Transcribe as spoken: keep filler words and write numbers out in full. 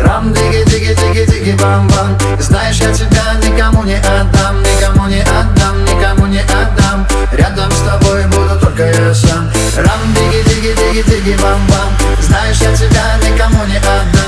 Рам, диги, диги, диги, диги, бам, бам. Знаешь, я тебя никому не отдам, никому не отдам, никому не отдам. Рядом с тобой буду только я сам. Рам, диги, диги, диги, диги, бам, бам. Знаешь, я тебя никому не отдам.